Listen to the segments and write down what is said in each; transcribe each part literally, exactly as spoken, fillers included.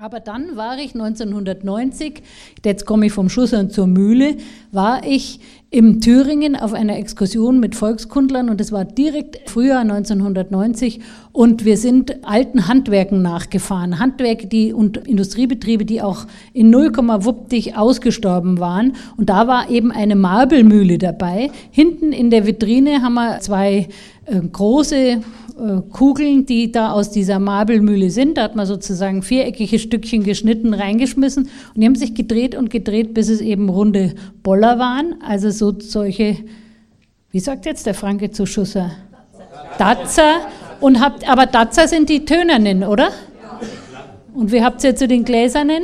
Aber dann war ich neunzehnhundertneunzig, jetzt komme ich vom Schussern zur Mühle, war ich im Thüringen auf einer Exkursion mit Volkskundlern und das war direkt Frühjahr neunzehnhundertneunzig und wir sind alten Handwerken nachgefahren. Handwerke die, und Industriebetriebe, die auch in null Komma wuppdig ausgestorben waren und da war eben eine Marbelmühle dabei. Hinten in der Vitrine haben wir zwei äh, große äh, Kugeln, die da aus dieser Marbelmühle sind. Da hat man sozusagen viereckige Stückchen geschnitten, reingeschmissen und die haben sich gedreht und gedreht, bis es eben runde Boller waren. Also so solche, wie sagt jetzt der Franke zu Schusser? Datzer. Und habt, aber Datzer sind die tönernen, oder? Und wie habt ihr zu den gläsernen?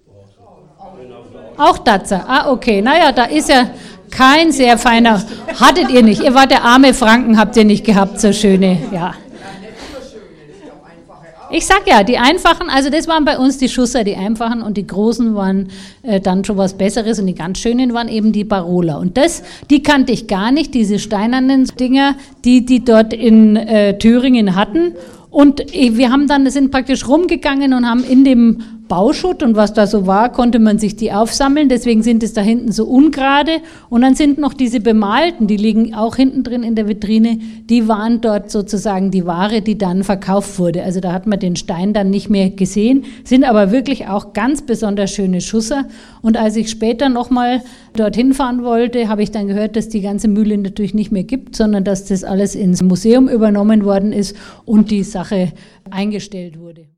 Auch Datzer. Ah, okay. Naja, da ist ja kein sehr feiner. Hattet ihr nicht. Ihr wart der arme Franken, habt ihr nicht gehabt, so schöne. Ja. Ich sag ja, die einfachen, also das waren bei uns die Schusser, die einfachen und die großen waren äh, dann schon was Besseres und die ganz schönen waren eben die Baroler. Und das, die kannte ich gar nicht, diese steinernen Dinger, die die dort in äh, Thüringen hatten. Und wir haben dann, sind praktisch rumgegangen und haben in dem Bauschutt und was da so war, konnte man sich die aufsammeln, deswegen sind es da hinten so ungerade und dann sind noch diese bemalten, die liegen auch hinten drin in der Vitrine, die waren dort sozusagen die Ware, die dann verkauft wurde, also da hat man den Stein dann nicht mehr gesehen, sind aber wirklich auch ganz besonders schöne Schusser und als ich später nochmal dorthin fahren wollte, habe ich dann gehört, dass die ganze Mühle natürlich nicht mehr gibt, sondern dass das alles ins Museum übernommen worden ist und die Sache eingestellt wurde.